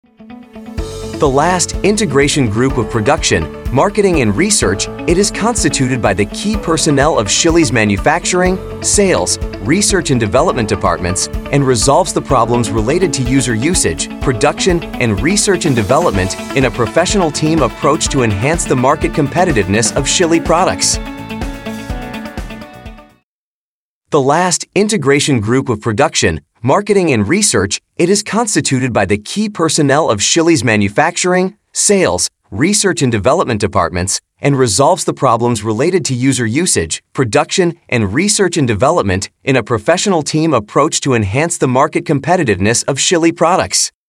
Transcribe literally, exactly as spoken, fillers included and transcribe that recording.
The last integration group of production, marketing, and research, it is constituted by the key personnel of Chili's manufacturing, sales, research and development departments, and resolves the problems related to user usage, production, and research and development in a professional team approach to enhance the market competitiveness of Chili products. The last integration group of production, marketing, and research, it is constituted by the key personnel of Chili's manufacturing, sales, research and development departments, and resolves the problems related to user usage, production, and research and development in a professional team approach to enhance the market competitiveness of Chili products.